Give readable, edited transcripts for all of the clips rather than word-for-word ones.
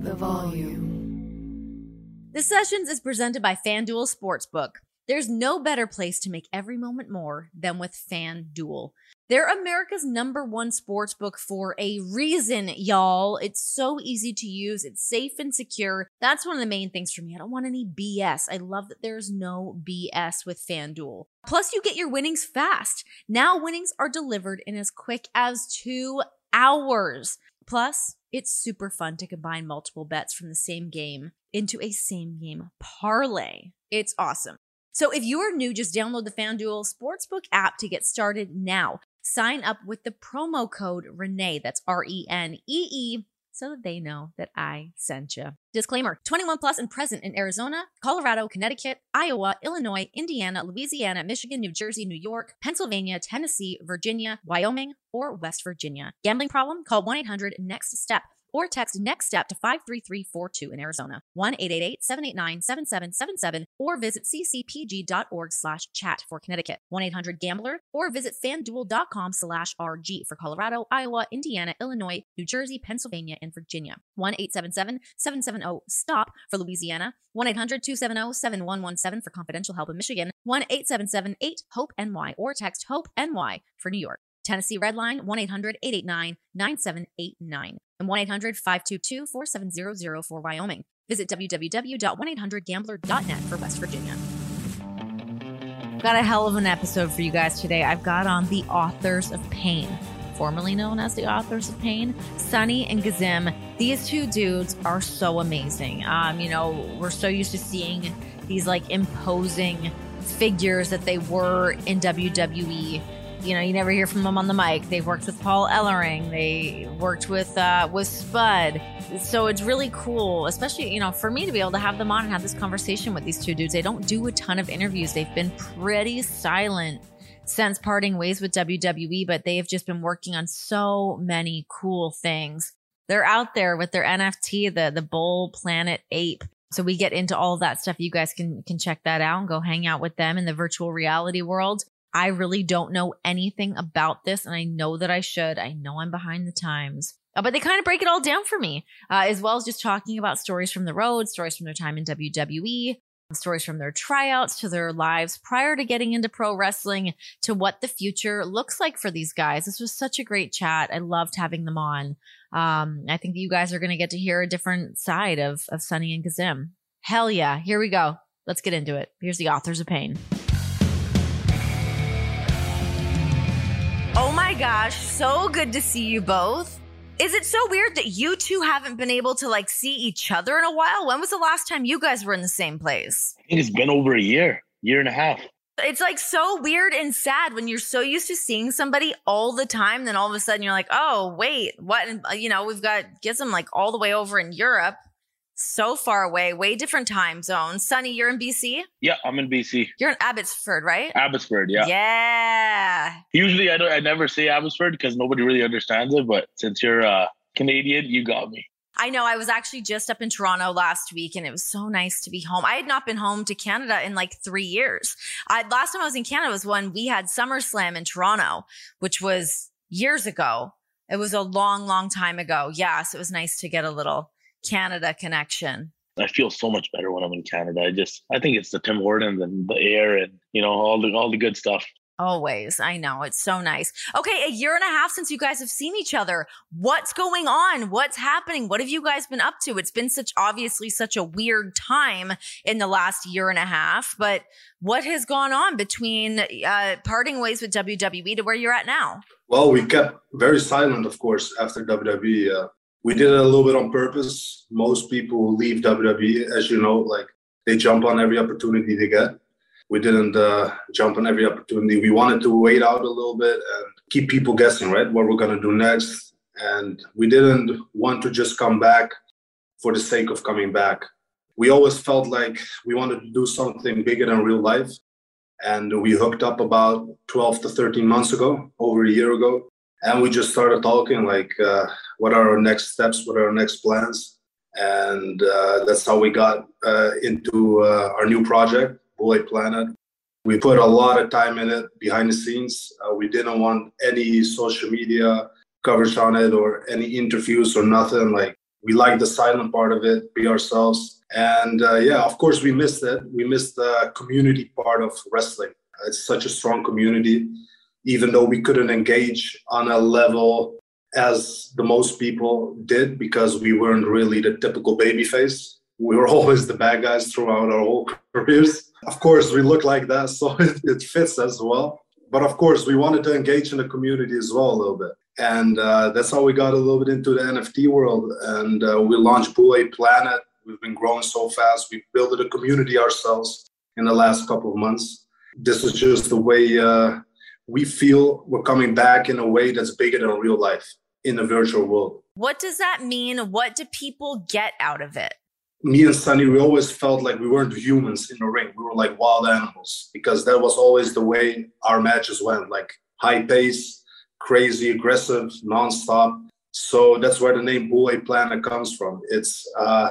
the volume. The Sessions is presented by FanDuel Sportsbook. There's no better place to make every moment more than with FanDuel. They're America's #1 sportsbook for a reason, y'all. It's so easy to use. It's safe and secure. That's one of the main things for me. I don't want any BS. I love that there's no BS with FanDuel. Plus, you get your winnings fast. Now winnings are delivered in as quick as 2 hours. Plus, it's super fun to combine multiple bets from the same game into a same game parlay. It's awesome. So if you are new, just download the FanDuel Sportsbook app to get started now. Sign up with the promo code Renee, that's RENEE, so that they know that I sent you. Disclaimer, 21 plus and present in Arizona, Colorado, Connecticut, Iowa, Illinois, Indiana, Louisiana, Michigan, New Jersey, New York, Pennsylvania, Tennessee, Virginia, Wyoming, or West Virginia. Gambling problem? Call 1-800-NEXT-STEP. Or text NEXT-STEP to 53342 in Arizona, 1-888-789-7777, or visit ccpg.org/chat for Connecticut, 1-800-GAMBLER, or visit fanduel.com/RG for Colorado, Iowa, Indiana, Illinois, New Jersey, Pennsylvania, and Virginia, 1-877-770-STOP for Louisiana, 1-800-270-7117 for confidential help in Michigan, 1-877-8-HOPE-NY, or text HOPE-NY for New York. Tennessee Redline, 1-800-889-9789, and 1-800-522-4700 for Wyoming. Visit www.1800gambler.net for West Virginia. Got a hell of an episode for you guys today. I've got on the Authors of Pain, formerly known as the Authors of Pain, Sunny and Gazim. These two dudes are so amazing. We're so used to seeing these like imposing figures that they were in WWE. You never hear from them on the mic. They've worked with Paul Ellering. They worked with Spud. So it's really cool, especially, for me to be able to have them on and have this conversation with these two dudes. They don't do a ton of interviews. They've been pretty silent since parting ways with WWE, but they have just been working on so many cool things. They're out there with their NFT, the Bull Planet Ape. So we get into all of that stuff. You guys can check that out and go hang out with them in the virtual reality world. I really don't know anything about this, and I know that I should. I know I'm behind the times. But they kind of break it all down for me, as well as just talking about stories from the road, stories from their time in WWE, stories from their tryouts to their lives prior to getting into pro wrestling, to what the future looks like for these guys. This was such a great chat. I loved having them on. I think that you guys are going to get to hear a different side of Sunny and Gazim. Hell yeah. Here we go. Let's get into it. Here's the Authors of Pain. Oh my gosh, so good to see you both. Is it so weird that you two haven't been able to see each other in a while? When was the last time you guys were in the same place? I think it's been over a year and a half. It's so weird and sad when you're so used to seeing somebody all the time. Then all of a sudden you're like, oh, wait, what? And, we've got Gizem all the way over in Europe. So far away, way different time zones. Sunny, you're in BC? Yeah, I'm in BC. You're in Abbotsford, right? Abbotsford, yeah. Yeah. Usually I never say Abbotsford because nobody really understands it, but since you're Canadian, you got me. I know. I was actually just up in Toronto last week, and it was so nice to be home. I had not been home to Canada in 3 years. Last time I was in Canada was when we had SummerSlam in Toronto, which was years ago. It was a long, long time ago. Yeah, so it was nice to get a little Canada connection. I feel so much better when I'm in Canada. I think it's the Tim Hortons and the air and all the good stuff. Always. I know. It's so nice. Okay, a year and a half since you guys have seen each other. What's going on? What's happening? What have you guys been up to? It's been obviously such a weird time in the last year and a half, but what has gone on between parting ways with WWE to where you're at now? Well, we kept very silent, of course, after WWE. We did it a little bit on purpose. Most people who leave WWE, as you know, they jump on every opportunity they get. We didn't jump on every opportunity. We wanted to wait out a little bit and keep people guessing, right, what we're going to do next. And we didn't want to just come back for the sake of coming back. We always felt like we wanted to do something bigger than real life. And we hooked up about 12 to 13 months ago, over a year ago. And we just started talking what are our next steps, what are our next plans. And that's how we got into our new project, Bull Planet. We put a lot of time in it behind the scenes. We didn't want any social media coverage on it or any interviews or nothing. We like the silent part of it, be ourselves. And yeah, of course, we missed it. We missed the community part of wrestling. It's such a strong community, even though we couldn't engage on a level as the most people did because we weren't really the typical babyface. We were always the bad guys throughout our whole careers. Of course, we look like that, so it fits as well. But of course, we wanted to engage in the community as well a little bit. And that's how we got a little bit into the NFT world. And we launched Boule Planet. We've been growing so fast. We built a community ourselves in the last couple of months. This is just the way we feel we're coming back in a way that's bigger than real life in the virtual world. What does that mean? What do people get out of it? Me and Sunny, we always felt like we weren't humans in the ring. We were like wild animals because that was always the way our matches went, like high pace, crazy, aggressive, nonstop. So that's where the name Boule Planet comes from. It's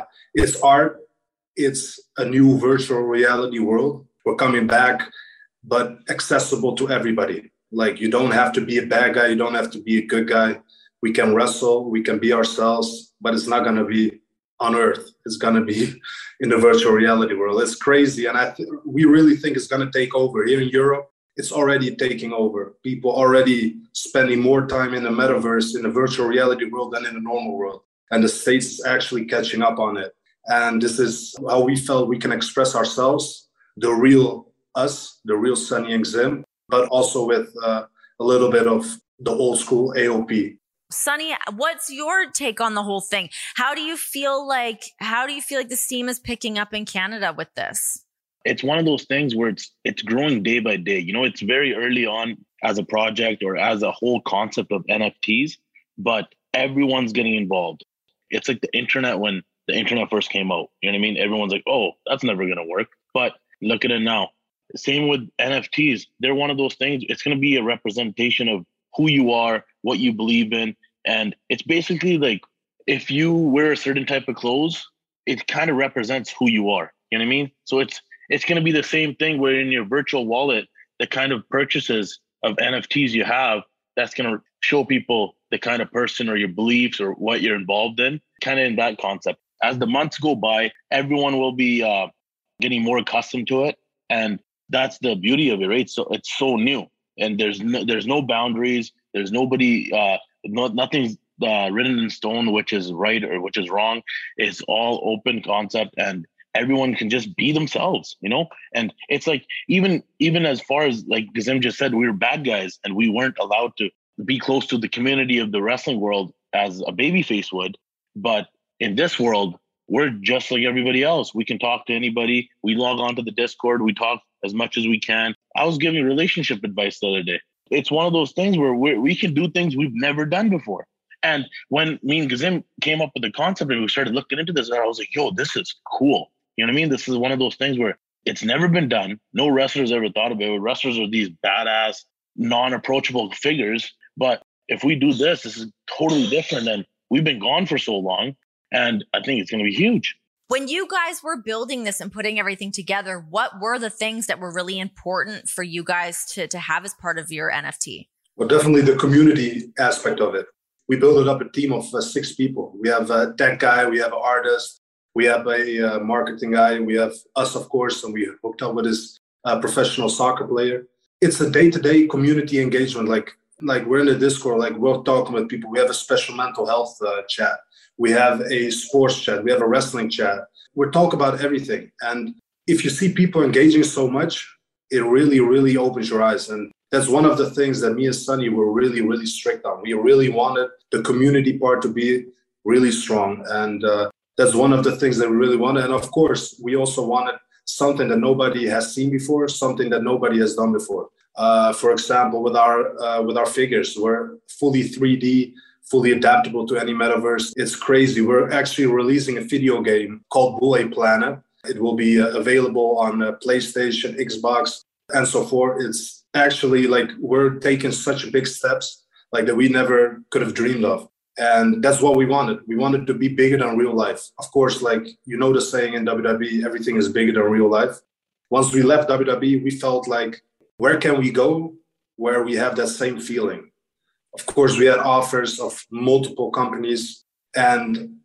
art. It's a new virtual reality world. We're coming back, but accessible to everybody. Like you don't have to be a bad guy. You don't have to be a good guy. We can wrestle. We can be ourselves, but it's not going to be on Earth. It's going to be in the virtual reality world. It's crazy. And we really think it's going to take over. Here in Europe, it's already taking over. People already spending more time in the metaverse, in the virtual reality world than in the normal world. And the States is actually catching up on it. And this is how we felt we can express ourselves, the real us, the real Sunny and Gzim, but also with a little bit of the old school AOP. Sunny, what's your take on the whole thing? How do you feel like the steam is picking up in Canada with this? It's one of those things where it's growing day by day. You know, it's very early on as a project or as a whole concept of NFTs, but everyone's getting involved. It's like the internet when the internet first came out. You know what I mean? Everyone's like, oh, that's never going to work. But look at it now. Same with NFTs. They're one of those things. It's going to be a representation of who you are, what you believe in. And it's basically like if you wear a certain type of clothes, it kind of represents who you are. You know what I mean? So it's going to be the same thing where in your virtual wallet, the kind of purchases of NFTs you have, that's going to show people the kind of person or your beliefs or what you're involved in, kind of in that concept. As the months go by, everyone will be getting more accustomed to it. And that's the beauty of it, right? So it's so new and there's no boundaries. There's nobody, nothing's written in stone, which is right or which is wrong. It's all open concept and everyone can just be themselves, you know? And it's like, even as far as like Gzim just said, we were bad guys and we weren't allowed to be close to the community of the wrestling world as a babyface would. But in this world, we're just like everybody else. We can talk to anybody. We log on to the Discord. We talk as much as we can. I was giving relationship advice the other day. It's one of those things where we can do things we've never done before. And when me and Gzim came up with the concept and we started looking into this, I was like, yo, this is cool. You know what I mean? This is one of those things where it's never been done. No wrestlers ever thought of it. Wrestlers are these badass, non-approachable figures. But if we do this is totally different. And we've been gone for so long. And I think it's going to be huge. When you guys were building this and putting everything together, what were the things that were really important for you guys to have as part of your NFT? Well, definitely the community aspect of it. We built up a team of 6 people. We have a tech guy, we have an artist, we have a marketing guy, we have us, of course, and we hooked up with this professional soccer player. It's a day-to-day community engagement. Like we're in the Discord, like we're talking with people. We have a special mental health chat. We have a sports chat. We have a wrestling chat. We talk about everything. And if you see people engaging so much, it really, really opens your eyes. And that's one of the things that me and Sunny were really, really strict on. We really wanted the community part to be really strong. And that's one of the things that we really wanted. And of course, we also wanted something that nobody has seen before, something that nobody has done before. For example, with our figures, we're fully 3D, fully adaptable to any metaverse. It's crazy. We're actually releasing a video game called Boule Planet. It will be available on PlayStation, Xbox, and so forth. It's actually like we're taking such big steps like that we never could have dreamed of. And that's what we wanted. We wanted to be bigger than real life. Of course, like you know the saying in WWE, everything is bigger than real life. Once we left WWE, we felt like, where can we go where we have that same feeling? Of course, we had offers of multiple companies, and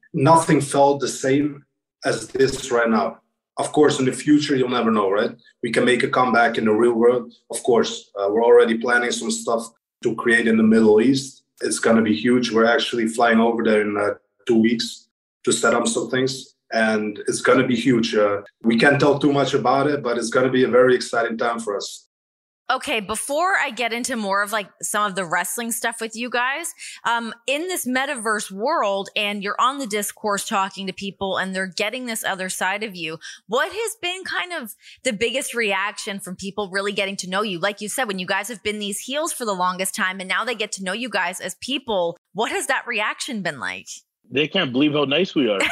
nothing felt the same as this right now. Of course, in the future, you'll never know, right? We can make a comeback in the real world. Of course, we're already planning some stuff to create in the Middle East. It's going to be huge. We're actually flying over there in 2 weeks to set up some things. And it's going to be huge. We can't tell too much about it, but it's going to be a very exciting time for us. Okay, before I get into more of like some of the wrestling stuff with you guys, in this metaverse world, and you're on the discourse talking to people and they're getting this other side of you, what has been kind of the biggest reaction from people really getting to know you? Like you said, when you guys have been these heels for the longest time and now they get to know you guys as people, what has that reaction been like? They can't believe how nice we are.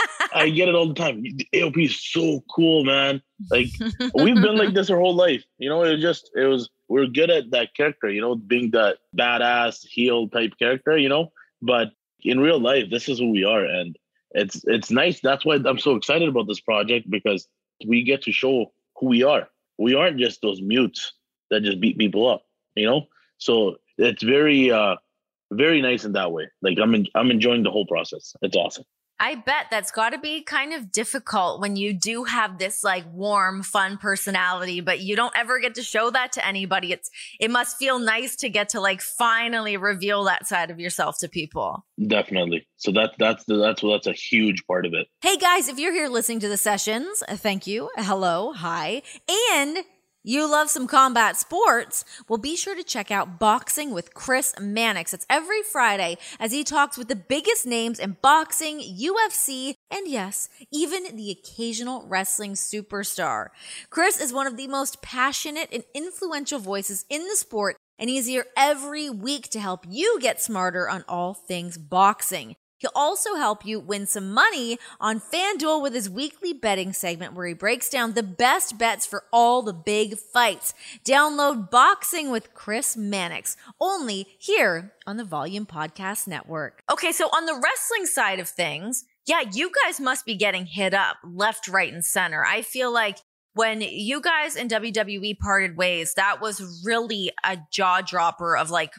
I get it all the time. AOP is so cool, man. Like, we've been like this our whole life. You know, we're good at that character, you know, being that badass heel type character, you know, but in real life, this is who we are. And it's nice. That's why I'm so excited about this project, because we get to show who we are. We aren't just those mutes that just beat people up, you know? So it's very, very nice in that way. Like, I'm enjoying the whole process. It's awesome. I bet that's got to be kind of difficult when you do have this like warm, fun personality, but you don't ever get to show that to anybody. It must feel nice to get to like finally reveal that side of yourself to people. Definitely. So that's a huge part of it. Hey guys, if you're here listening to the sessions, thank you. Hello, hi, and you love some combat sports? Well, be sure to check out Boxing with Chris Mannix. It's every Friday as he talks with the biggest names in boxing, UFC, and yes, even the occasional wrestling superstar. Chris is one of the most passionate and influential voices in the sport, and he's here every week to help you get smarter on all things boxing. He'll also help you win some money on FanDuel with his weekly betting segment where he breaks down the best bets for all the big fights. Download Boxing with Chris Mannix, only here on the Volume Podcast Network. Okay, so on the wrestling side of things, yeah, you guys must be getting hit up left, right, and center. I feel like when you guys in WWE parted ways, that was really a jaw dropper of like,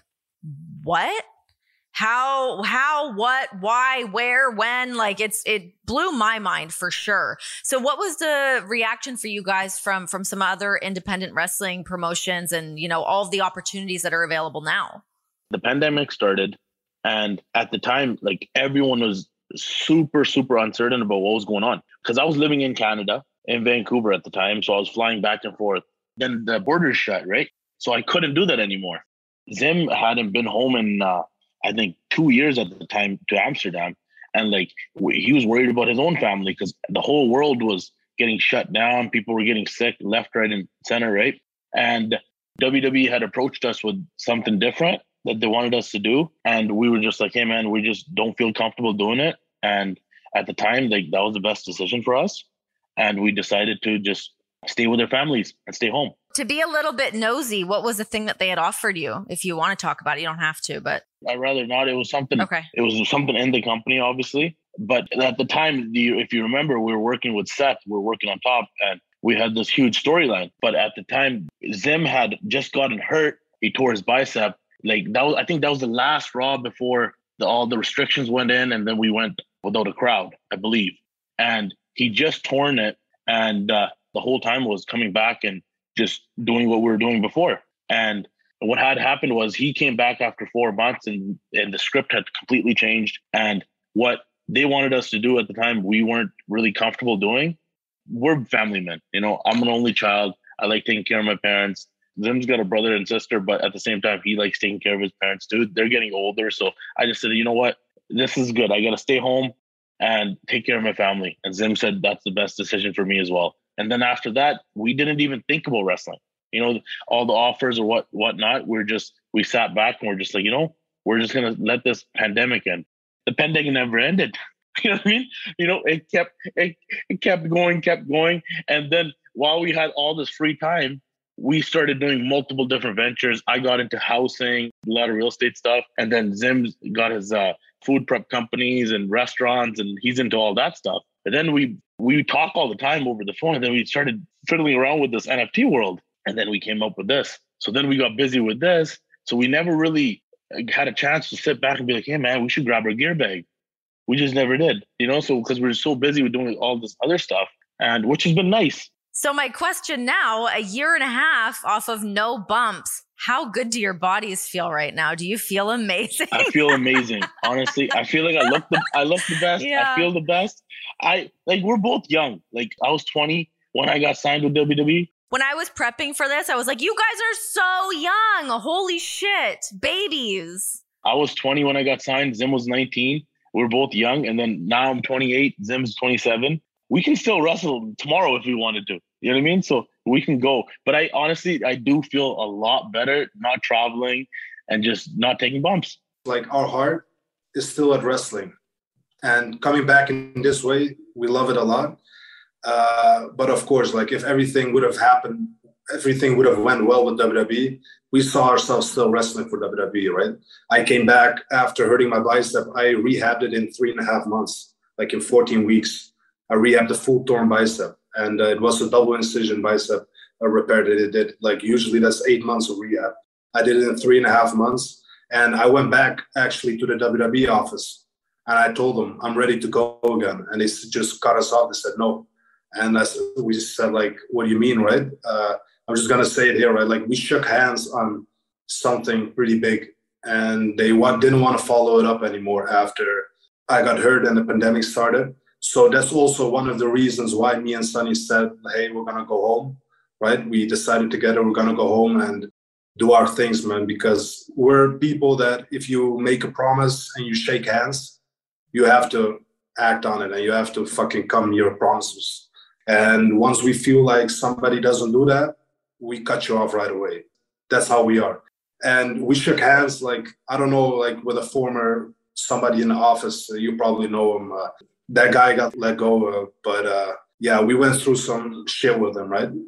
what? How, what, why, where, when, like it blew my mind for sure. So what was the reaction for you guys from some other independent wrestling promotions and, you know, all of the opportunities that are available now? The pandemic started, and at the time, like, everyone was super, super uncertain about what was going on, because I was living in Canada, in Vancouver at the time. So I was flying back and forth. Then the borders shut, right? So I couldn't do that anymore. Zim hadn't been home in, I think 2 years at the time, to Amsterdam. And like, he was worried about his own family because the whole world was getting shut down. People were getting sick left, right, and center, right? And WWE had approached us with something different that they wanted us to do. And we were just like, hey man, we just don't feel comfortable doing it. And at the time, like, that was the best decision for us. And we decided to just stay with their families and stay home. To be a little bit nosy, what was the thing that they had offered you? If you want to talk about it, you don't have to, but I'd rather not. It was something. Okay. It was something in the company, obviously. But at the time, if you remember, we were working with Seth. We were working on top, and we had this huge storyline. But at the time, Zim had just gotten hurt. He tore his bicep. Like, that was, I think that was the last Raw before all the restrictions went in, and then we went without a crowd, I believe. And he just torn it, and the whole time was coming back and just doing what we were doing before. And what had happened was he came back after 4 months, and the script had completely changed. And what they wanted us to do at the time, we weren't really comfortable doing. We're family men. You know, I'm an only child. I like taking care of my parents. Zim's got a brother and sister, but at the same time, he likes taking care of his parents too. They're getting older. So I just said, you know what? This is good. I got to stay home and take care of my family. And Zim said that's the best decision for me as well. And then after that, we didn't even think about wrestling. You know, all the offers or whatnot, we sat back and we're just like, you know, we're just going to let this pandemic end. The pandemic never ended. You know what I mean? You know, it kept going. And then while we had all this free time, we started doing multiple different ventures. I got into housing, a lot of real estate stuff. And then Zim got his food prep companies and restaurants, and he's into all that stuff. And then we talk all the time over the phone, and then we started fiddling around with this NFT world. And then we came up with this. So then we got busy with this. So we never really had a chance to sit back and be like, hey man, we should grab our gear bag. We just never did, so because we're so busy with doing all this other stuff, and which has been nice. So my question now, a year and a half off of no bumps, how good do your bodies feel right now? Do you feel amazing? I feel amazing. Honestly, I feel like I look the best. Yeah. I feel the best. We're both young. Like I was 20 when I got signed with WWE. When I was prepping for this, I was like, you guys are so young. Holy shit. Babies. I was 20 when I got signed. Zim was 19. We're both young. And then now I'm 28. Zim's 27. We can still wrestle tomorrow if we wanted to. You know what I mean? So we can go. But I do feel a lot better not traveling and just not taking bumps. Like our heart is still at wrestling. And coming back in this way, we love it a lot. But of course, like if everything would have happened, everything would have went well with WWE, we saw ourselves still wrestling for WWE, right? I came back after hurting my bicep. I rehabbed it in 3.5 months, like in 14 weeks. I rehabbed a full torn bicep, and it was a double incision bicep repair that it did. Like usually that's 8 months of rehab. I did it in 3.5 months, and I went back actually to the WWE office, and I told them I'm ready to go again, and they just cut us off. They said no, and we said like, what do you mean, right? I'm just gonna say it here, right? Like we shook hands on something pretty big, and they didn't want to follow it up anymore after I got hurt and the pandemic started. So that's also one of the reasons why me and Sonny said, hey, we're going to go home, right? We decided together we're going to go home and do our things, man, because we're people that if you make a promise and you shake hands, you have to act on it and you have to fucking come your promises. And once we feel like somebody doesn't do that, we cut you off right away. That's how we are. And we shook hands, like, I don't know, like with a former somebody in the office, you probably know him, that guy got let go, but yeah, we went through some shit with him, right?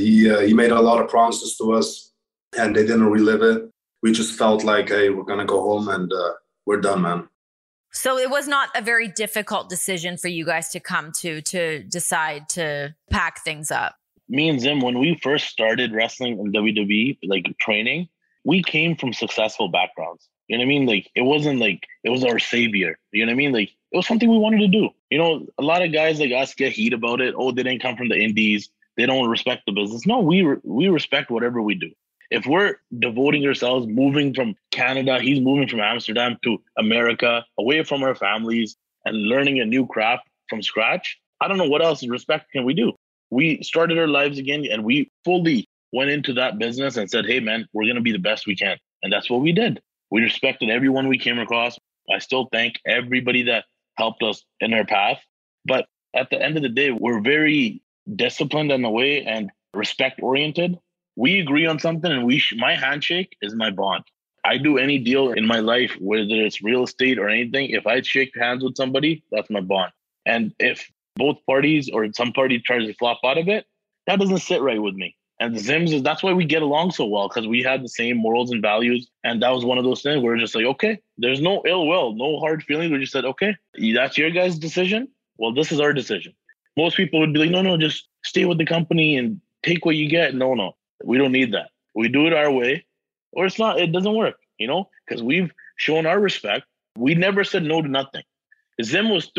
He made a lot of promises to us, and they didn't relive it. We just felt like, hey, we're gonna go home and we're done, man. So it was not a very difficult decision for you guys to come to decide to pack things up. Me and Zim, when we first started wrestling in WWE, like training, we came from successful backgrounds. You know what I mean? Like, it wasn't like it was our savior. You know what I mean? Like, it was something we wanted to do. A lot of guys like us get heat about it. Oh, they didn't come from the indies. They don't respect the business. No, we respect whatever we do. If we're devoting ourselves, moving from Canada, he's moving from Amsterdam to America, away from our families and learning a new craft from scratch, I don't know what else respect can we do. We started our lives again and we fully went into that business and said, hey, man, we're going to be the best we can. And that's what we did. We respected everyone we came across. I still thank everybody that helped us in our path. But at the end of the day, we're very disciplined in a way and respect-oriented. We agree on something and my handshake is my bond. I do any deal in my life, whether it's real estate or anything. If I shake hands with somebody, that's my bond. And if both parties or some party tries to flop out of it, that doesn't sit right with me. And Zim's, that's why we get along so well, because we had the same morals and values. And that was one of those things where we're just like, okay, there's no ill will, no hard feelings. We just said, okay, that's your guys' decision. Well, this is our decision. Most people would be like, no, just stay with the company and take what you get. No, we don't need that. We do it our way, or it doesn't work, because we've shown our respect. We never said no to nothing. Zim was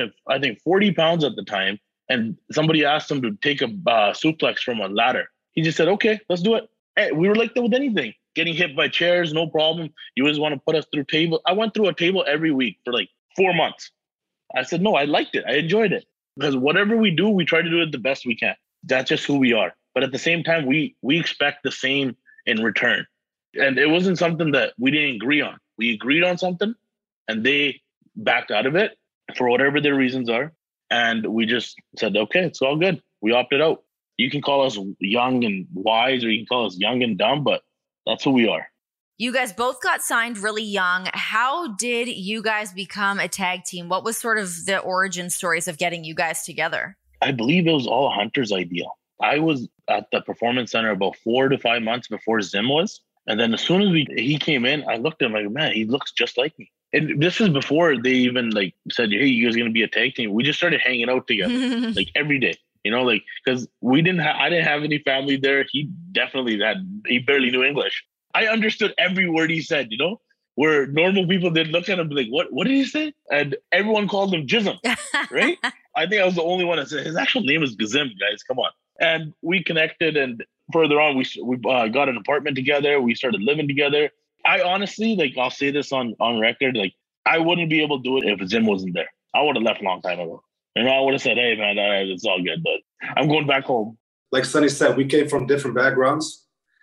340 pounds at the time. And somebody asked him to take a suplex from a ladder. He just said, okay, let's do it. Hey, we were like that with anything. Getting hit by chairs, no problem. You always want to put us through table. I went through a table every week for like 4 months. I said, no, I liked it. I enjoyed it. Because whatever we do, we try to do it the best we can. That's just who we are. But at the same time, we expect the same in return. And it wasn't something that we didn't agree on. We agreed on something and they backed out of it for whatever their reasons are. And we just said, okay, it's all good. We opted out. You can call us young and wise, or you can call us young and dumb, but that's who we are. You guys both got signed really young. How did you guys become a tag team? What was sort of the origin stories of getting you guys together? I believe it was all Hunter's idea. I was at the Performance Center about 4 to 5 months before Zim was. And then as soon as he came in, I looked at him like, man, he looks just like me. And this is before they even said, hey, you guys are going to be a tag team. We just started hanging out together like every day, because I didn't have any family there. He barely knew English. I understood every word he said, where normal people did look at him like, what did he say? And everyone called him Jism, right? I think I was the only one that said his actual name is Gazim, guys. Come on. And we connected, and further on, we got an apartment together. We started living together. I honestly, like, I'll say this on record, like, I wouldn't be able to do it if Zim wasn't there. I would have left a long time ago. You know, I would have said, hey, man, it's all good, but I'm going back home. Like Sonny said, we came from different backgrounds,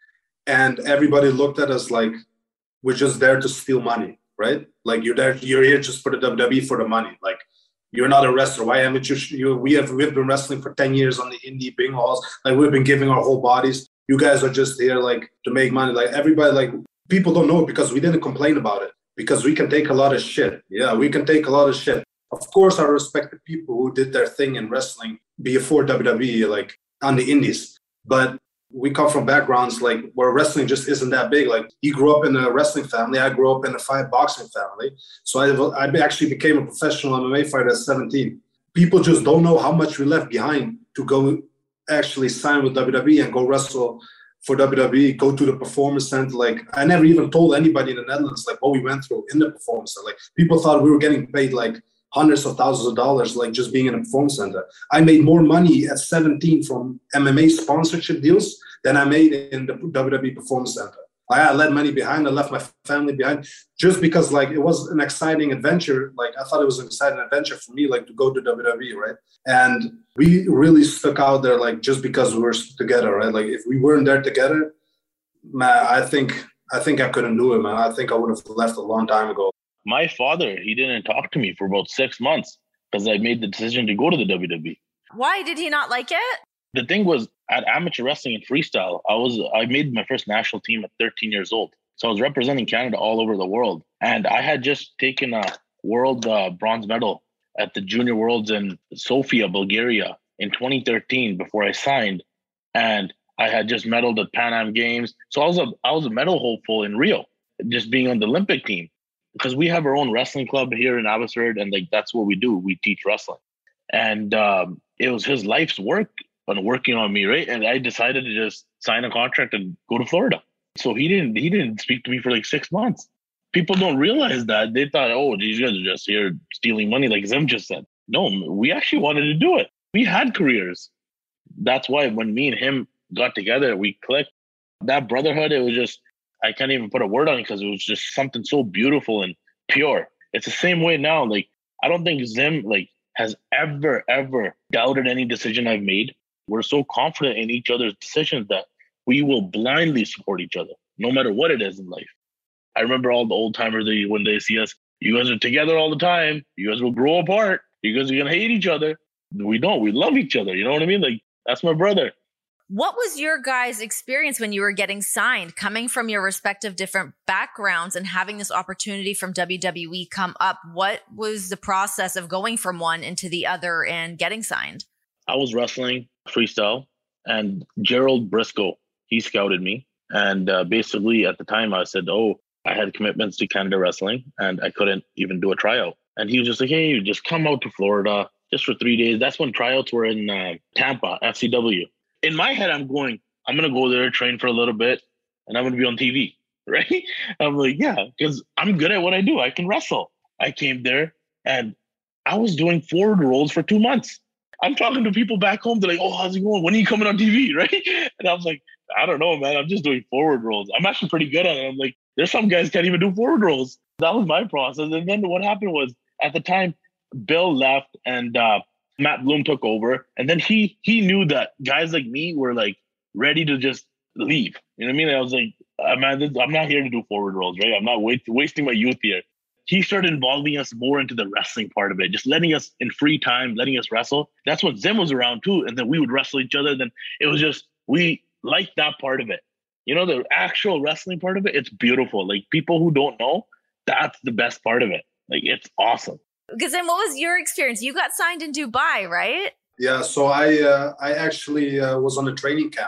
and everybody looked at us like we're just there to steal money, right? Like, you're here just for the WWE for the money. Like, you're not a wrestler. Why haven't you? We've been wrestling for 10 years on the indie Bing halls. Like, we've been giving our whole bodies. You guys are just here like to make money. Like, everybody, like, people don't know it because we didn't complain about it, because we can take a lot of shit. Yeah, we can take a lot of shit. Of course, I respect the people who did their thing in wrestling before WWE, like on the indies. But we come from backgrounds like where wrestling just isn't that big. Like, he grew up in a wrestling family. I grew up in a fight boxing family. So I actually became a professional MMA fighter at 17. People just don't know how much we left behind to go actually sign with WWE and go wrestle for WWE, go to the Performance Center. Like, I never even told anybody in the Netherlands like what we went through in the Performance Center. Like, people thought we were getting paid like hundreds of thousands of dollars, like just being in a Performance Center. I made more money at 17 from MMA sponsorship deals than I made in the WWE Performance Center. I left money behind. I left my family behind just because, like, it was an exciting adventure. Like, I thought it was an exciting adventure for me, like, to go to WWE, right? And we really stuck out there, like, just because we were together, right? Like, if we weren't there together, man, I think I couldn't do it, man. I think I would have left a long time ago. My father, he didn't talk to me for about 6 months because I made the decision to go to the WWE. Why did he not like it? The thing was, at amateur wrestling and freestyle, I made my first national team at 13 years old. So I was representing Canada all over the world. And I had just taken a world bronze medal at the Junior Worlds in Sofia, Bulgaria in 2013 before I signed. And I had just medaled at Pan Am Games. So I was a medal hopeful in Rio, just being on the Olympic team. Because we have our own wrestling club here in Abbotsford, and like that's what we do. We teach wrestling. And it was his life's work on working on me, right? And I decided to just sign a contract and go to Florida. So he didn't speak to me for like 6 months. People don't realize that. They thought, oh, these guys are just here stealing money, like Zim just said. No, we actually wanted to do it. We had careers. That's why when me and him got together, we clicked. That brotherhood, it was just, I can't even put a word on it because it was just something so beautiful and pure. It's the same way now. Like, I don't think Zim like has ever doubted any decision I've made. We're so confident in each other's decisions that we will blindly support each other, no matter what it is in life. I remember all the old timers when they see us, you guys are together all the time. You guys will grow apart. You guys are going to hate each other. We don't. We love each other. You know what I mean? Like, that's my brother. What was your guys' experience when you were getting signed, coming from your respective different backgrounds and having this opportunity from WWE come up? What was the process of going from one into the other and getting signed? I was wrestling freestyle, and Gerald Briscoe, he scouted me. And basically at the time I said, oh, I had commitments to Canada Wrestling and I couldn't even do a tryout. And he was just like, hey, you just come out to Florida just for 3 days. That's when tryouts were in Tampa, FCW. In my head, I'm going to go there, train for a little bit, and I'm going to be on TV, right? I'm like, yeah, because I'm good at what I do. I can wrestle. I came there and I was doing forward rolls for 2 months. I'm talking to people back home. They're like, oh, how's it going? When are you coming on TV, right? And I was like, I don't know, man. I'm just doing forward rolls. I'm actually pretty good at it. I'm like, there's some guys can't even do forward rolls. That was my process. And then what happened was, at the time, Bill left and Matt Bloom took over. And then he knew that guys like me were like ready to just leave. You know what I mean? And I was like, man, I'm not here to do forward rolls, right? I'm not wasting my youth here. He started involving us more into the wrestling part of it, just letting us in free time, letting us wrestle. That's when Zim was around too. And then we would wrestle each other. Then it was just, we liked that part of it. You know, the actual wrestling part of it, it's beautiful. Like, people who don't know, that's the best part of it. Like, it's awesome. Because then what was your experience? You got signed in Dubai, right? Yeah, so I actually was on a training camp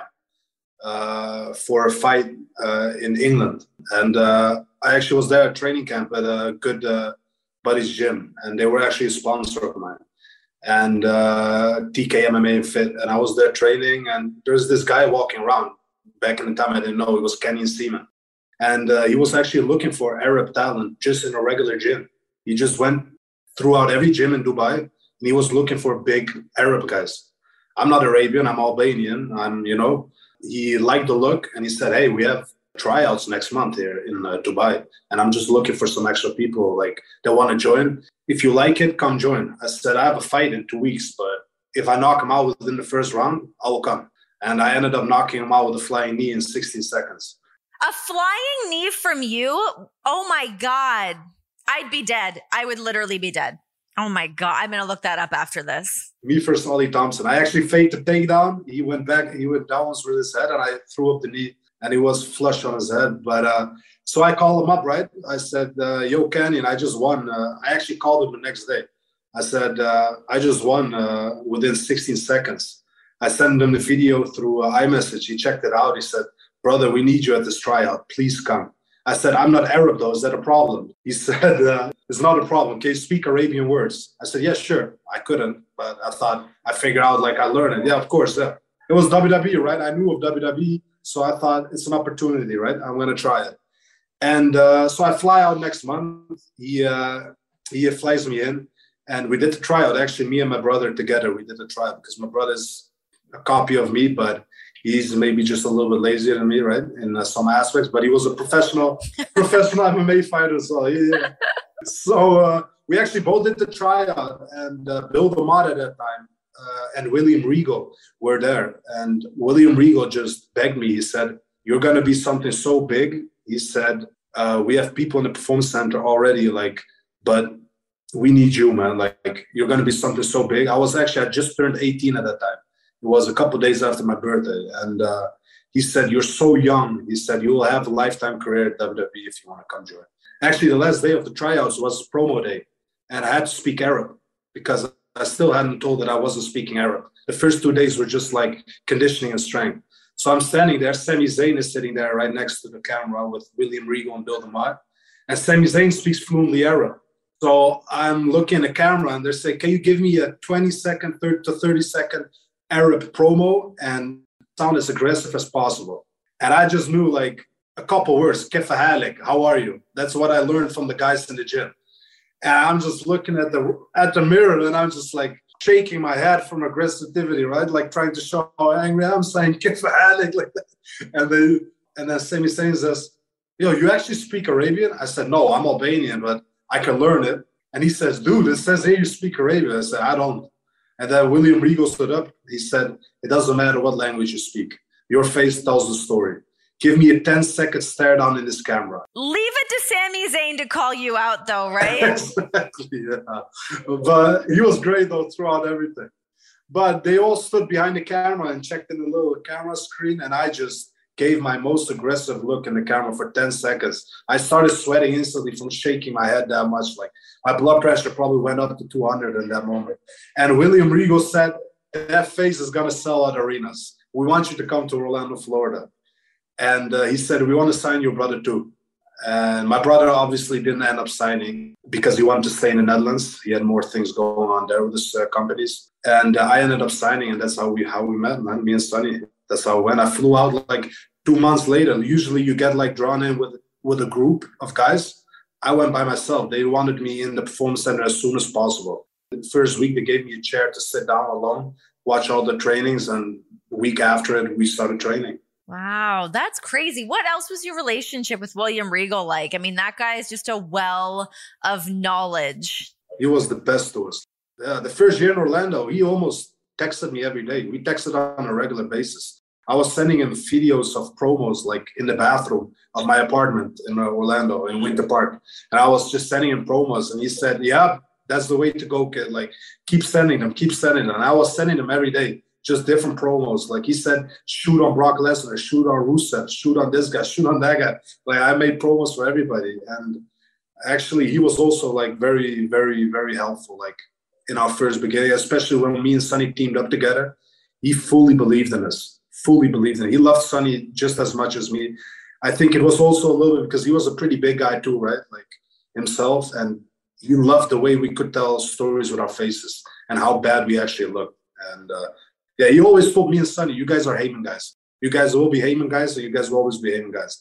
for a fight in England. And I actually was there at training camp at a good buddy's gym. And they were actually a sponsor of mine. And TK MMA Fit. And I was there training. And there's this guy walking around. Back in the time, I didn't know. It was Kenny Seaman. And he was actually looking for Arab talent just in a regular gym. He just went throughout every gym in Dubai, and he was looking for big Arab guys. I'm not Arabian, I'm Albanian. He liked the look, and he said, hey, we have tryouts next month here in Dubai, and I'm just looking for some extra people like that want to join. If you like it, come join. I said, I have a fight in 2 weeks, but if I knock him out within the first round, I will come. And I ended up knocking him out with a flying knee in 16 seconds. A flying knee from you? Oh my God. I'd be dead. I would literally be dead. Oh my God. I'm going to look that up after this. Me versus Ollie Thompson. I actually faked a takedown. He went downwards with his head, and I threw up the knee, and he was flush on his head. But so I called him up, right? I said, yo, Kenny, and I just won. I actually called him the next day. I said, I just won within 16 seconds. I sent him the video through iMessage. He checked it out. He said, brother, we need you at this tryout. Please come. I said, I'm not Arab, though. Is that a problem? He said, it's not a problem. Can you speak Arabian words? I said, yeah, sure. I couldn't, but I figured out, like, I learned it. Yeah, of course. Yeah. It was WWE, right? I knew of WWE. So I thought it's an opportunity, right? I'm going to try it. And so I fly out next month. He flies me in, and we did the tryout. Actually, me and my brother together, we did the tryout because my brother's a copy of me, but he's maybe just a little bit lazier than me, right? In some aspects, but he was a professional MMA fighter as well. Yeah. So we actually both did the tryout, and Bill Vermont at that time and William Regal were there. And William Regal just begged me. He said, you're going to be something so big. He said, we have people in the Performance Center already, but we need you, man. Like, you're going to be something so big. I just turned 18 at that time. It was a couple of days after my birthday. And he said, you're so young. He said, you will have a lifetime career at WWE if you want to come join. Actually, the last day of the tryouts was promo day. And I had to speak Arab because I still hadn't told that I wasn't speaking Arab. The first 2 days were just like conditioning and strength. So I'm standing there. Sami Zayn is sitting there right next to the camera with William Regal and Bill DeMott. And Sami Zayn speaks fluently Arab. So I'm looking at the camera, and they're saying, can you give me a 20-second, 30 to 30-second Arab promo and sound as aggressive as possible? And I just knew like a couple words, Kif halik, how are you? That's what I learned from the guys in the gym. And I'm just looking at the mirror, and I'm just like shaking my head from aggressivity, right? Like trying to show how angry I'm, saying Kif halik like that. And then Sami Zayn says, yo, you actually speak Arabian? I said, no, I'm Albanian, but I can learn it. And he says, dude, it says here you speak Arabian. I said, I don't. And then William Regal stood up. He said, it doesn't matter what language you speak. Your face tells the story. Give me a 10-second stare down in this camera. Leave it to Sami Zayn to call you out, though, right? Exactly, yeah. But he was great, though, throughout everything. But they all stood behind the camera and checked in the little camera screen, and I just gave my most aggressive look in the camera for 10 seconds. I started sweating instantly from shaking my head that much. Like, my blood pressure probably went up to 200 in that moment. And William Regal said, that face is going to sell out arenas. We want you to come to Orlando, Florida. And he said, we want to sign your brother too. And my brother obviously didn't end up signing because he wanted to stay in the Netherlands. He had more things going on there with his companies. And I ended up signing, and that's how we met, man, me and Sonny. That's how I went. I flew out like 2 months later. Usually you get like drawn in with a group of guys. I went by myself. They wanted me in the Performance Center as soon as possible. The first week, they gave me a chair to sit down alone, watch all the trainings. And the week after it, we started training. Wow, that's crazy. What else was your relationship with William Regal like? I mean, that guy is just a well of knowledge. He was the best to us. Yeah, the first year in Orlando, he almost texted me every day. We texted on a regular basis. I was sending him videos of promos like in the bathroom of my apartment in Orlando, in Winter Park. And I was just sending him promos. And he said, yeah, that's the way to go, kid. Like, keep sending them, keep sending them. And I was sending them every day. Just different promos. Like he said, shoot on Brock Lesnar, shoot on Rusev, shoot on this guy, shoot on that guy. Like I made promos for everybody. And actually he was also like very, very, very helpful. Like in our first beginning, especially when me and Sonny teamed up together, he fully believed in us, fully believed in it. He loved Sonny just as much as me. I think it was also a little bit because he was a pretty big guy too, right? Like himself. And he loved the way we could tell stories with our faces and how bad we actually looked. And, yeah, he always told me and Sonny, you guys are Heyman guys. You guys will be Heyman guys, so you guys will always be Heyman guys.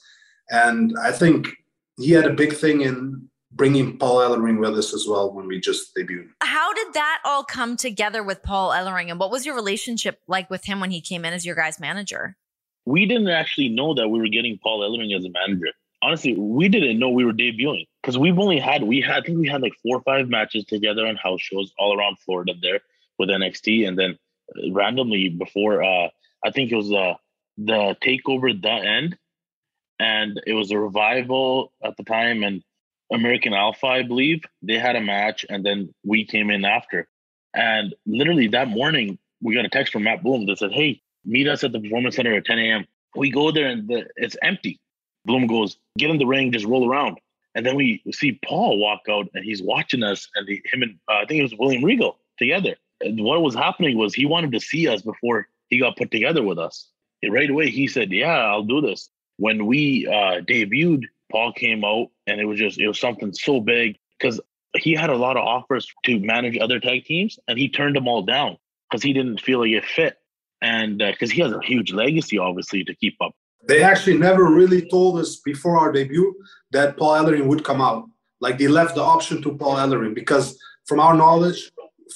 And I think he had a big thing in bringing Paul Ellering with us as well when we just debuted. How did that all come together with Paul Ellering? And what was your relationship like with him when he came in as your guys' manager? We didn't actually know that we were getting Paul Ellering as a manager. Honestly, we didn't know we were debuting because I think we had like 4 or 5 matches together on house shows all around Florida there with NXT. And then randomly before, I think it was the takeover that end. And it was a Revival at the time and American Alpha, I believe. They had a match and then we came in after. And literally that morning, we got a text from Matt Bloom that said, hey, meet us at the Performance Center at 10 a.m. We go there and it's empty. Bloom goes, get in the ring, just roll around. And then we see Paul walk out and he's watching us and him and I think it was William Regal together. And what was happening was he wanted to see us before he got put together with us. And right away, he said, yeah, I'll do this. When we debuted, Paul came out and it was something so big because he had a lot of offers to manage other tag teams and he turned them all down because he didn't feel like it fit. And because he has a huge legacy, obviously, to keep up. They actually never really told us before our debut that Paul Ellering would come out. Like they left the option to Paul Ellering because from our knowledge,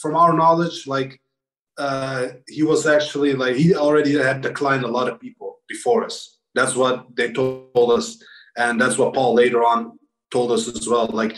like he was actually like he already had declined a lot of people before us. That's what they told us, and that's what Paul later on told us as well. Like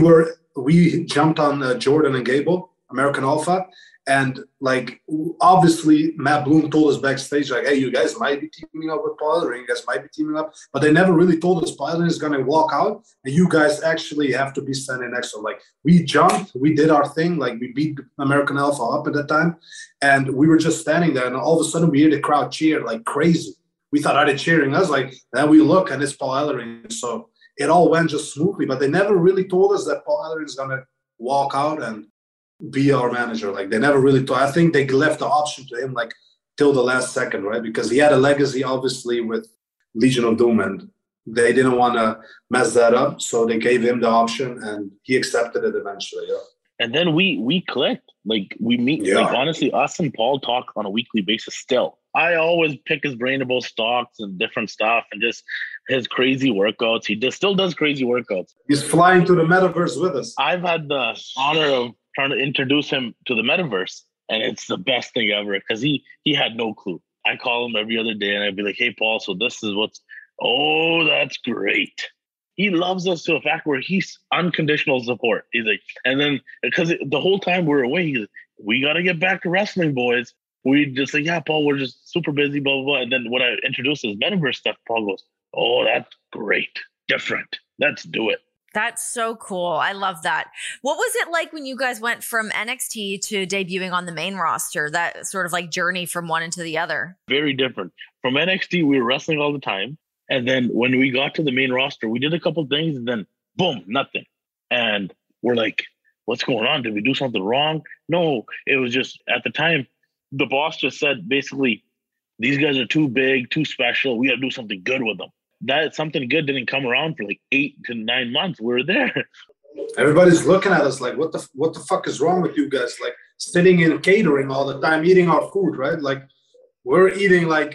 we jumped on Jordan and Gable, American Alpha. And like, obviously, Matt Bloom told us backstage, like, hey, you guys might be teaming up with Paul Ellering. You guys might be teaming up. But they never really told us Paul Ellering is going to walk out. And you guys actually have to be standing next to him. Like, we jumped. We did our thing. Like, we beat American Alpha up at that time. And we were just standing there. And all of a sudden, we hear the crowd cheer like crazy. We thought, are they cheering us? Like, then we look, and it's Paul Ellering. So it all went just smoothly. But they never really told us that Paul Ellering is going to walk out and be our manager. Like they never really told. I think they left the option to him like till the last second, right? Because he had a legacy obviously with Legion of Doom and they didn't want to mess that up. So they gave him the option and he accepted it eventually. Yeah. And then we clicked. Like we meet, like honestly, us and Paul talk on a weekly basis still. I always pick his brain about stocks and different stuff and just his crazy workouts. He still does crazy workouts. He's flying to the metaverse with us. I've had the honor of trying to introduce him to the metaverse, and it's the best thing ever because he had no clue. I call him every other day and I'd be like, hey Paul, so this is that's great. He loves us to a fact where he's unconditional support. He's like, and then because the whole time we're away, he's like, we got to get back to wrestling, boys. We just like, yeah, Paul, we're just super busy, blah, blah, blah. And then when I introduce his metaverse stuff, Paul goes, oh, that's great. Different. Let's do it. That's so cool. I love that. What was it like when you guys went from NXT to debuting on the main roster? That sort of like journey from one into the other? Very different. From NXT, we were wrestling all the time. And then when we got to the main roster, we did a couple of things and then boom, nothing. And we're like, what's going on? Did we do something wrong? No, it was just at the time, the boss just said, basically, these guys are too big, too special. We got to do something good with them. That something good didn't come around for like 8 to 9 months. We were there. Everybody's looking at us like, what the fuck is wrong with you guys? Like sitting in catering all the time, eating our food, right? Like we're eating like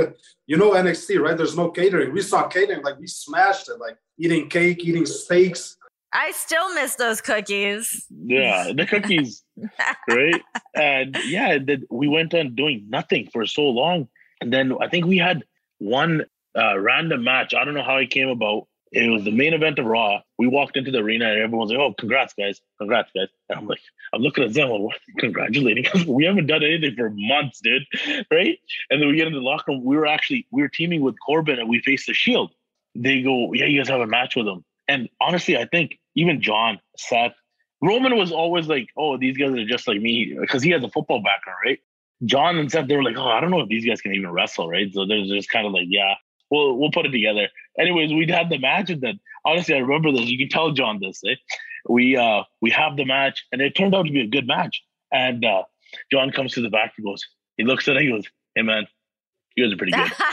NXT, right? There's no catering. We saw catering, like we smashed it, like eating cake, eating steaks. I still miss those cookies. Yeah, the cookies, right? And yeah, we went on doing nothing for so long. And then I think we had one random match. I don't know how it came about. It was the main event of Raw. We walked into the arena and everyone's like, oh, congrats, guys. Congrats, guys. And I'm like, I'm looking at them, like, what? Congratulating us? We haven't done anything for months, dude. Right? And then we get into the locker room. We were teaming with Corbin and we faced the Shield. They go, yeah, you guys have a match with them. And honestly, I think even John, Seth, Roman was always like, oh, these guys are just like me because he has a football background, right? John and Seth, they were like, oh, I don't know if these guys can even wrestle, right? So they're just kind of like, yeah, we'll put it together. Anyways, we'd had the match, and then honestly, I remember this. You can tell John this. Eh? We have the match, and it turned out to be a good match. And John comes to the back and goes, he looks at it, he goes, hey man, you guys are pretty good.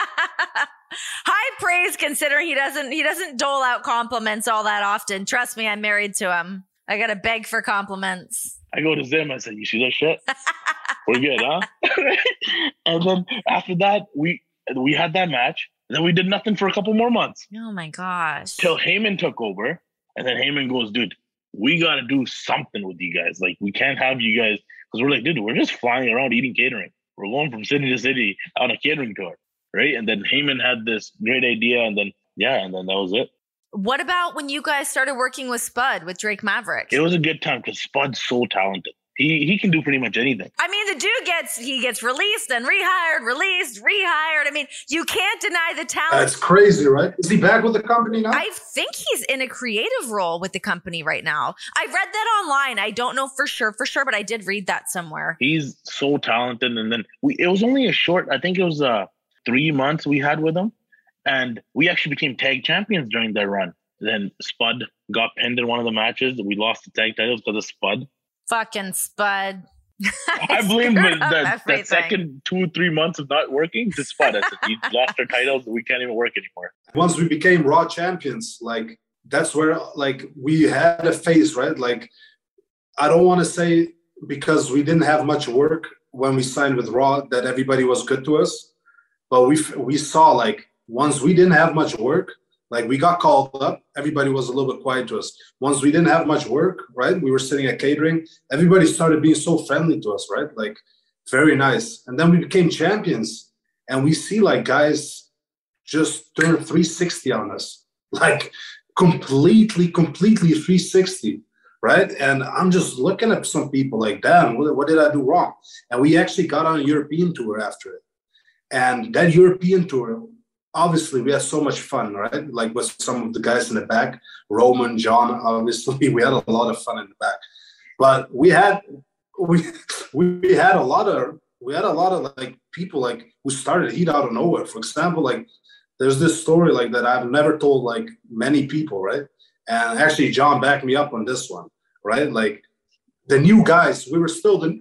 High praise considering he doesn't dole out compliments all that often. Trust me, I'm married to him. I gotta beg for compliments. I go to Zim, I said, you see that shit? We're good, huh? And then after that, we had that match. And then we did nothing for a couple more months. Oh my gosh. Till Heyman took over. And then Heyman goes, dude, we got to do something with you guys. Like, we can't have you guys, because we're like, dude, we're just flying around eating catering. We're going from city to city on a catering tour, right? And then Heyman had this great idea, and then that was it. What about when you guys started working with Spud, with Drake Maverick? It was a good time because Spud's so talented. He can do pretty much anything. I mean, the dude gets released and rehired, released, rehired. I mean, you can't deny the talent. That's crazy, right? Is he back with the company now? I think he's in a creative role with the company right now. I read that online. I don't know for sure, but I did read that somewhere. He's so talented. And then it was only a short, I think it was 3 months we had with him. And we actually became tag champions during that run. Then Spud got pinned in one of the matches. We lost the tag titles because of Spud. Fucking Spud. I blame the second 2-3 months of not working to Spud. I said, we lost our titles. We can't even work anymore. Once we became Raw champions, like, that's where, like, we had a face, right? Like, I don't want to say because we didn't have much work when we signed with Raw that everybody was good to us. But we saw, like, once we didn't have much work, like, we got called up, everybody was a little bit quiet to us. Once we didn't have much work, right? We were sitting at catering. Everybody started being so friendly to us, right? Like, very nice. And then we became champions. And we see, like, guys just turn 360 on us. Like, completely 360, right? And I'm just looking at some people like, damn, what did I do wrong? And we actually got on a European tour after it. And that European tour, obviously, we had so much fun, right? Like, with some of the guys in the back, Roman, John, obviously, we had a lot of fun in the back. But we had a lot of like people like who started heat out of nowhere. For example, like, there's this story like that I've never told like many people, right? And actually, John backed me up on this one, right? Like, the new guys, we were still the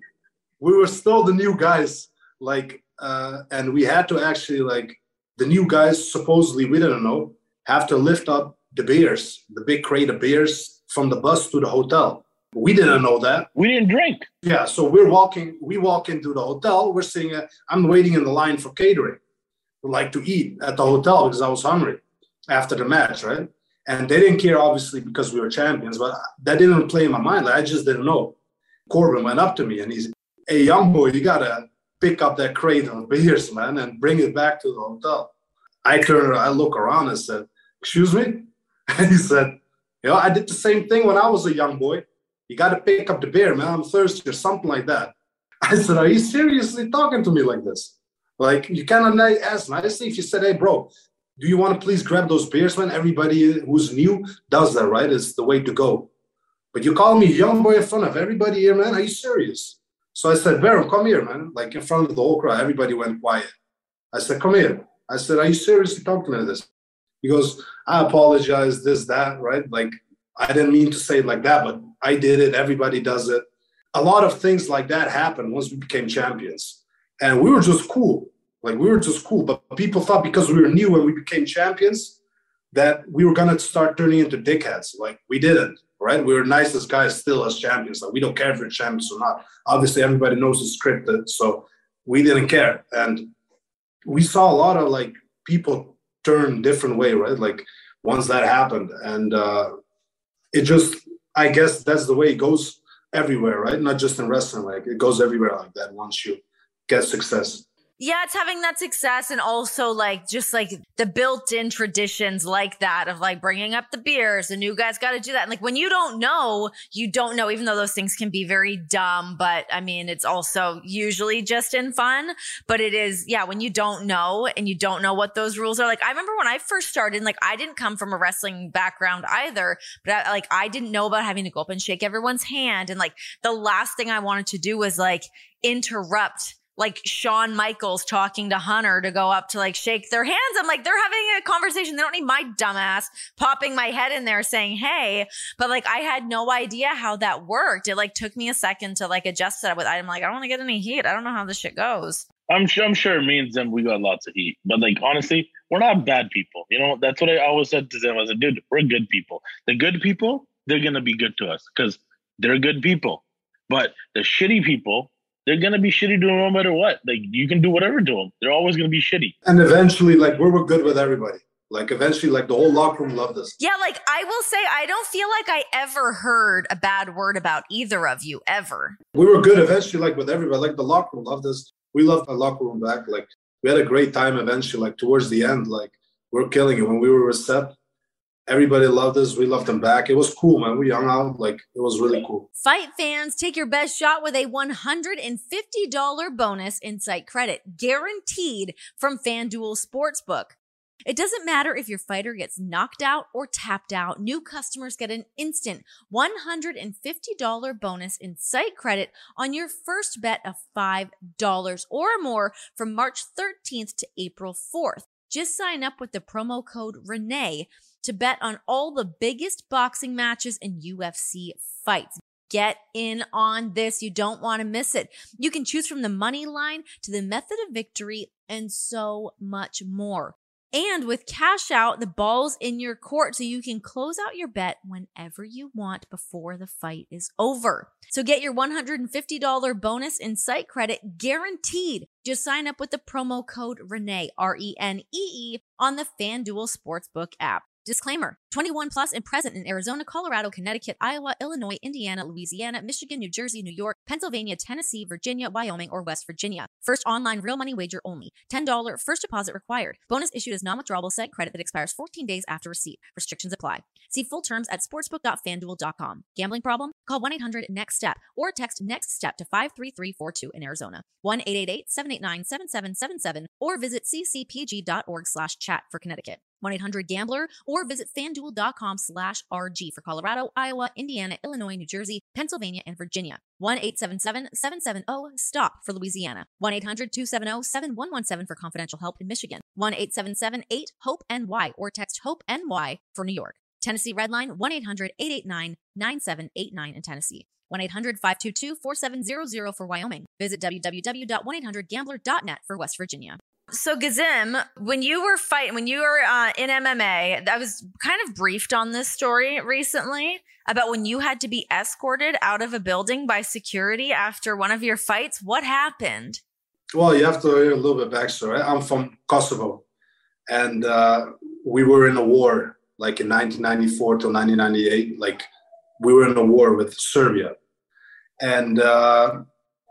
new guys, like, and we had to actually, like, the new guys, supposedly, we didn't know, have to lift up the beers, the big crate of beers from the bus to the hotel. We didn't know that. We didn't drink. Yeah, so we walk into the hotel. We're sitting, I'm waiting in the line for catering, like, to eat at the hotel because I was hungry after the match, right? And they didn't care, obviously, because we were champions, but that didn't play in my mind. Like, I just didn't know. Corbin went up to me and he's, hey, young boy, you got to pick up that crate of beers, man, and bring it back to the hotel. I look around and said, excuse me? And he said, I did the same thing when I was a young boy. You got to pick up the beer, man. I'm thirsty or something like that. I said, are you seriously talking to me like this? Like, you cannot ask nicely. If you said, hey, bro, do you want to please grab those beers, man? Everybody who's new does that, right? It's the way to go. But you call me young boy in front of everybody here, man? Are you serious? So I said, Baron, come here, man. Like, in front of the whole crowd, everybody went quiet. I said, come here. I said, are you seriously talking like this? He goes, I apologize, this, that, right? Like, I didn't mean to say it like that, but I did it. Everybody does it. A lot of things like that happened once we became champions. And we were just cool. Like, we were just cool. But people thought because we were new when we became champions that we were going to start turning into dickheads. Like, we didn't. Right? We were nicest guys still as champions. Like, we don't care if we're champions or not. Obviously, everybody knows it's scripted, so we didn't care. And we saw a lot of, like, people turn different way, right? Like, once that happened. And it just, I guess that's the way it goes everywhere, right? Not just in wrestling. Like, it goes everywhere like that once you get success. Yeah, it's having that success and also like just like the built-in traditions like that of like bringing up the beers. The new guys got to do that. And like when you don't know, even though those things can be very dumb, but I mean, it's also usually just in fun. But it is, yeah, when you don't know and you don't know what those rules are. Like I remember when I first started, like I didn't come from a wrestling background either, but I didn't know about having to go up and shake everyone's hand. And like the last thing I wanted to do was like interrupt like Shawn Michaels talking to Hunter to go up to like shake their hands. I'm like, they're having a conversation. They don't need my dumbass popping my head in there saying, hey, but like, I had no idea how that worked. It like took me a second to like adjust it. I'm like, I don't want to get any heat. I don't know how this shit goes. I'm sure me and Zim, we got lots of heat, but like, honestly, we're not bad people. You know, that's what I always said to Zim. I said, dude, we're good people. The good people, they're going to be good to us because they're good people. But the shitty people, they're going to be shitty to them no matter what. Like, you can do whatever to them. They're always going to be shitty. And eventually, like, we were good with everybody. Like, eventually, like, the whole locker room loved us. Yeah, like, I will say, I don't feel like I ever heard a bad word about either of you, ever. We were good eventually, like, with everybody. Like, the locker room loved us. We loved the locker room back. Like, we had a great time eventually, like, towards the end. Like, we're killing it. When we were set, everybody loved us. We loved them back. It was cool, man. We hung out. Like, it was really cool. Fight fans, take your best shot with a $150 bonus in site credit, guaranteed from FanDuel Sportsbook. It doesn't matter if your fighter gets knocked out or tapped out. New customers get an instant $150 bonus in site credit on your first bet of $5 or more from March 13th to April 4th. Just sign up with the promo code Renee to bet on all the biggest boxing matches and UFC fights. Get in on this. You don't want to miss it. You can choose from the money line to the method of victory and so much more. And with cash out, the ball's in your court, so you can close out your bet whenever you want before the fight is over. So get your $150 bonus in site credit guaranteed. Just sign up with the promo code Renee, RENEE, on the FanDuel Sportsbook app. Disclaimer, 21 plus and present in Arizona, Colorado, Connecticut, Iowa, Illinois, Indiana, Louisiana, Michigan, New Jersey, New York, Pennsylvania, Tennessee, Virginia, Wyoming, or West Virginia. First online real money wager only. $10 first deposit required. Bonus issued as non-withdrawable site credit that expires 14 days after receipt. Restrictions apply. See full terms at sportsbook.fanduel.com. Gambling problem? Call 1-800-NEXT-STEP or text NEXT STEP to 53342 in Arizona. 1-888-789-7777 or visit ccpg.org/chat for Connecticut. 1-800-GAMBLER or visit fanduel.com/RG for Colorado, Iowa, Indiana, Illinois, New Jersey, Pennsylvania, and Virginia. 1-877-770-STOP for Louisiana. 1-800-270-7117 for confidential help in Michigan. 1-877-8-HOPE-NY or text HOPE-NY for New York. Tennessee Redline 1-800-889-9789 in Tennessee. 1-800-522-4700 for Wyoming. Visit www.1800gambler.net for West Virginia. So Gazim, when you were in MMA, I was kind of briefed on this story recently about when you had to be escorted out of a building by security after one of your fights. What happened? Well, you have to hear a little bit backstory. Right? I'm from Kosovo, and we were in a war, like in 1994 to 1998. Like, we were in a war with Serbia, and I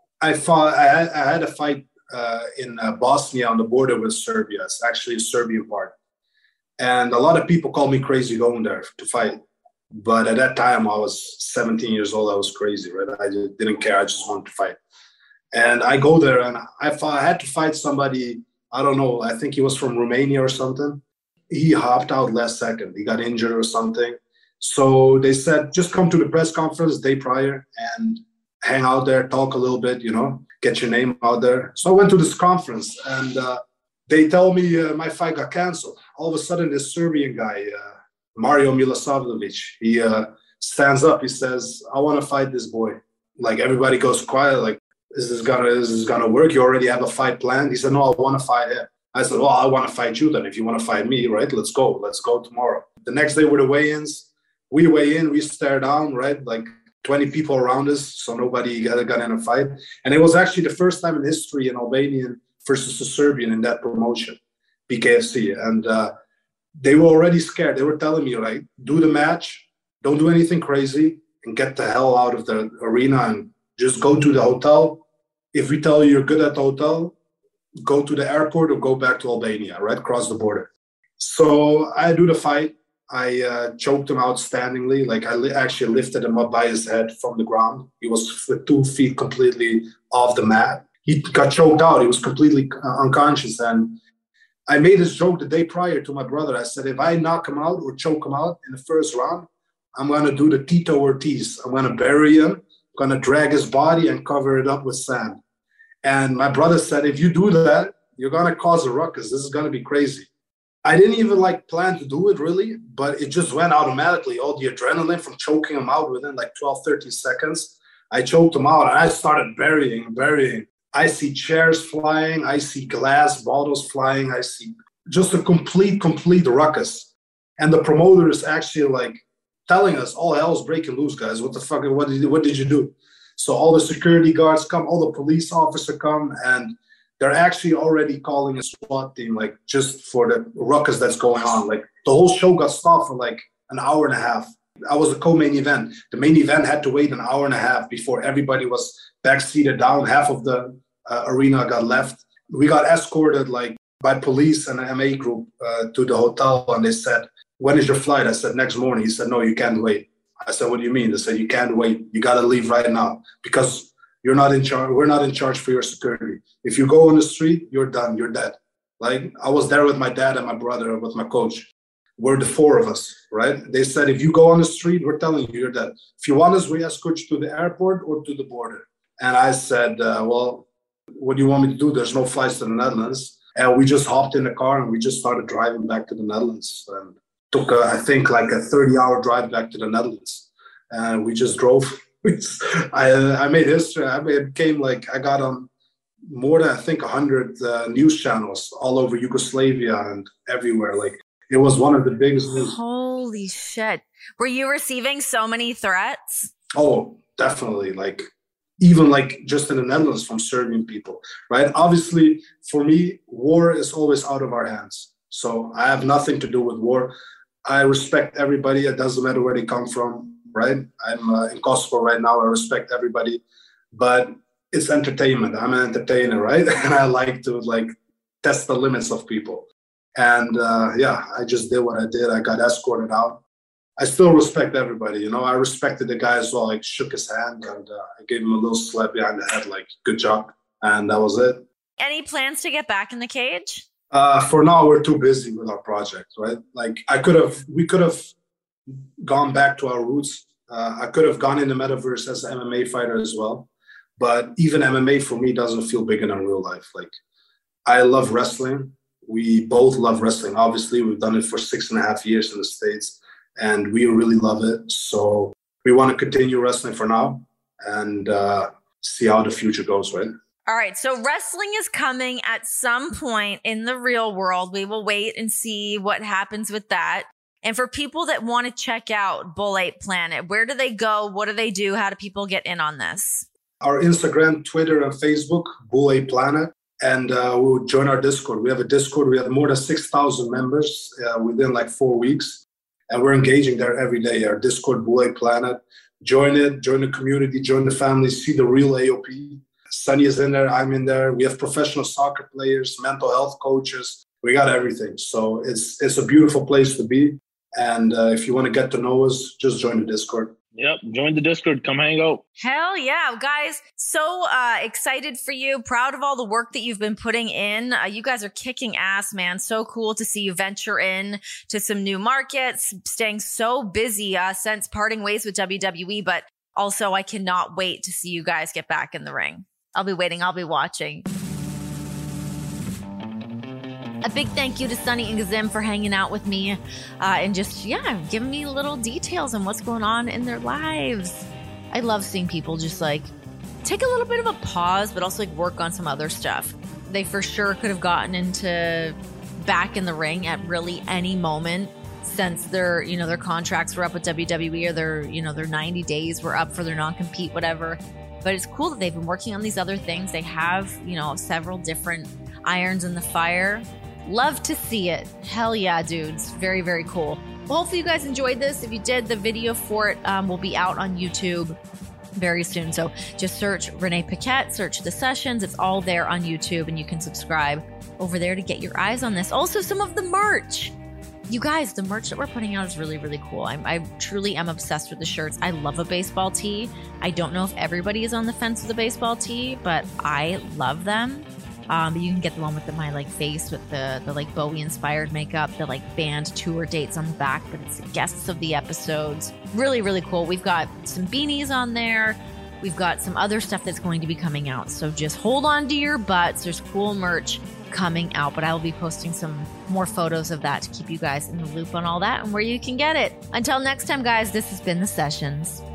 had a fight in Bosnia on the border with Serbia. It's actually a Serbian part. And a lot of people call me crazy going there to fight. But at that time, I was 17 years old. I was crazy, right? I just didn't care. I just wanted to fight. And I go there, and I had to fight somebody, I don't know, I think he was from Romania or something. He hopped out last second. He got injured or something. So they said, just come to the press conference the day prior and hang out there, talk a little bit, get your name out there. So I went to this conference, and they tell me my fight got canceled. All of a sudden, this Serbian guy, Mario Milosavljevic, he stands up. He says, I want to fight this boy. Like, everybody goes quiet, like, is this gonna work? You already have a fight planned? He said, no, I want to fight him. I said, well, I want to fight you then. If you want to fight me, right, let's go tomorrow. The next day were the weigh-ins. We weigh in, we stare down, right, like 20 people around us, so nobody got in a fight. And it was actually the first time in history an Albanian versus a Serbian in that promotion, BKFC. And they were already scared. They were telling me, like, do the match, don't do anything crazy, and get the hell out of the arena and just go to the hotel. If we tell you you're good at the hotel, go to the airport or go back to Albania, right, cross the border. So I do the fight. I choked him outstandingly. Like, I actually lifted him up by his head from the ground. He was with 2 feet completely off the mat. He got choked out. He was completely unconscious. And I made this joke the day prior to my brother. I said, if I knock him out or choke him out in the first round, I'm going to do the Tito Ortiz. I'm going to bury him. I'm going to drag his body and cover it up with sand. And my brother said, if you do that, you're going to cause a ruckus. This is going to be crazy. I didn't even plan to do it really, but it just went automatically. All the adrenaline from choking him out within 12, 13 seconds. I choked him out and I started burying. I see chairs flying. I see glass bottles flying. I see just a complete ruckus. And the promoter is actually telling us, all hell's breaking loose, guys. What the fuck? What did you do? So all the security guards come, all the police officers come, and they're actually already calling a SWAT team, like just for the ruckus that's going on. Like the whole show got stopped for like an hour and a half. I was the co-main event. The main event had to wait an hour and a half before everybody was backseated down. Half of the arena got left. We got escorted like by police and an MA group to the hotel, and they said, "When is your flight?" I said, "Next morning." He said, "No, you can't wait." I said, "What do you mean?" They said, "You can't wait. You got to leave right now because you're not in charge. We're not in charge for your security. If you go on the street, you're done. You're dead." Like I was there with my dad and my brother, with my coach. We're the four of us, right? They said, if you go on the street, we're telling you, you're dead. If you want us, we escort you to the airport or to the border. And I said, well, what do you want me to do? There's no flights to the Netherlands. And we just hopped in the car and we just started driving back to the Netherlands. And took, I think, like a 30-hour drive back to the Netherlands. And we just drove. I made history. It became like I got on more than, I think, 100 news channels all over Yugoslavia and everywhere. Like, it was one of the biggest news. Holy shit. Were you receiving so many threats? Oh, definitely. Like, even like just in the Netherlands from Serbian people, right? Obviously, for me, war is always out of our hands. So I have nothing to do with war. I respect everybody. It doesn't matter where they come from, right? I'm in Kosovo right now. I respect everybody. But it's entertainment. I'm an entertainer, right? And I like to like test the limits of people. And yeah, I just did what I did. I got escorted out. I still respect everybody. You know, I respected the guy as well. Like, shook his hand and I gave him a little slap behind the head, like, good job. And that was it. Any plans to get back in the cage? For now, we're too busy with our project, right? Like, we could have gone back to our roots. I could have gone in the metaverse as an MMA fighter as well. But even MMA for me doesn't feel bigger than real life. Like, I love wrestling. We both love wrestling. Obviously, we've done it for 6.5 years in the States, and we really love it. So we want to continue wrestling for now and see how the future goes, right? All right. So wrestling is coming at some point in the real world. We will wait and see what happens with that. And for people that want to check out Bull Ape Planet, where do they go? What do they do? How do people get in on this? Our Instagram, Twitter, and Facebook, Bull Ape Planet. And we'll join our Discord. We have a Discord. We have more than 6,000 members within like 4 weeks. And we're engaging there every day. Our Discord, Bull Ape Planet. Join it, join the community, join the family, see the real AOP. Sunny is in there, I'm in there. We have professional soccer players, mental health coaches. We got everything. So it's a beautiful place to be. And if you want to get to know us, just join the Discord. Yep. Join the Discord. Come hang out. Hell yeah. Guys, so excited for you. Proud of all the work that you've been putting in. You guys are kicking ass, man. So cool to see you venture in to some new markets, staying so busy since parting ways with WWE. But also, I cannot wait to see you guys get back in the ring. I'll be waiting. I'll be watching. A big thank you to Sunny and Gazim for hanging out with me and just, giving me little details on what's going on in their lives. I love seeing people just like take a little bit of a pause, but also like work on some other stuff. They for sure could have gotten into back in the ring at really any moment since their contracts were up with WWE or their 90 days were up for their non-compete, whatever. But it's cool that they've been working on these other things. They have, several different irons in the fire. Love to see it. Hell yeah, dudes. Very, very cool. Well, hopefully you guys enjoyed this. If you did, the video for it will be out on YouTube very soon. So just search Renee Paquette, search the sessions. It's all there on YouTube, and you can subscribe over there to get your eyes on this. Also, some of the merch. You guys, the merch that we're putting out is really, really cool. I truly am obsessed with the shirts. I love a baseball tee. I don't know if everybody is on the fence with a baseball tee, but I love them. You can get the one with my like face with the like Bowie inspired makeup, the like band tour dates on the back, but it's the guests of the episodes. Really, really cool. We've got some beanies on there. We've got some other stuff that's going to be coming out. So just hold on to your butts. There's cool merch coming out, but I will be posting some more photos of that to keep you guys in the loop on all that and where you can get it. Until next time, guys, this has been The Sessions.